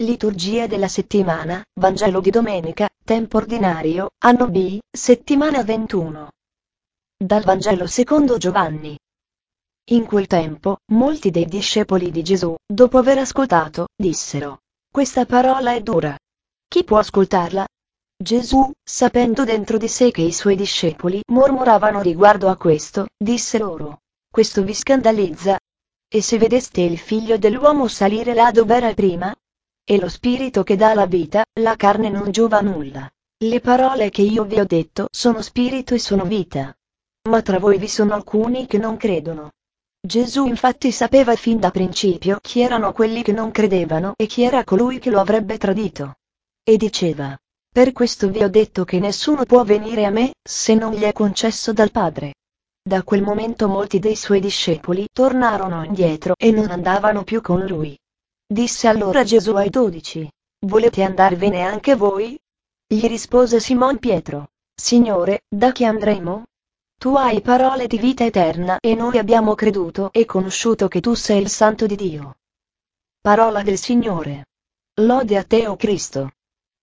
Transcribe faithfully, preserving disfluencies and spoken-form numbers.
Liturgia della settimana, Vangelo di domenica, tempo ordinario, anno B, settimana ventuno. Dal Vangelo secondo Giovanni. In quel tempo, molti dei discepoli di Gesù, dopo aver ascoltato, dissero: "Questa parola è dura. Chi può ascoltarla?" Gesù, sapendo dentro di sé che i suoi discepoli mormoravano riguardo a questo, disse loro: "Questo vi scandalizza? E se vedeste il Figlio dell'uomo salire là dov'era prima? E lo Spirito che dà la vita, la carne non giova a nulla. Le parole che io vi ho detto sono spirito e sono vita. Ma tra voi vi sono alcuni che non credono." Gesù infatti sapeva fin da principio chi erano quelli che non credevano e chi era colui che lo avrebbe tradito. E diceva: "Per questo vi ho detto che nessuno può venire a me, se non gli è concesso dal Padre." Da quel momento molti dei suoi discepoli tornarono indietro e non andavano più con lui. Disse allora Gesù ai dodici: "Volete andarvene anche voi?" Gli rispose Simon Pietro: "Signore, da chi andremo? Tu hai parole di vita eterna e noi abbiamo creduto e conosciuto che tu sei il Santo di Dio." Parola del Signore. Lode a te, o Cristo.